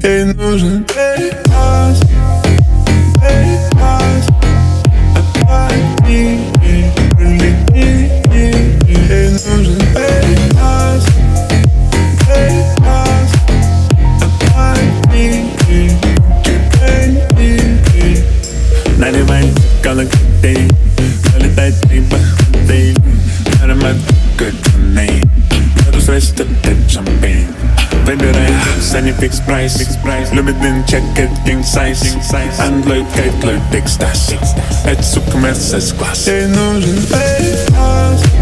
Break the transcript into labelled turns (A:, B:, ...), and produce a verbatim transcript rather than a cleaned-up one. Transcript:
A: Ей нужен перепас, перепас. Отпусти, прилети. Ей нужен перепас, перепас. Отпусти, прилети. Наливай колокол, залетает три бахты. Аромат good Буду свесть, это шампейн. Выбирай, Sunny Fix Price, любит длин, check it, king size. Android, Kite, Lloyd, Extas. Это сука, месяц класс. Ей нужен перепас.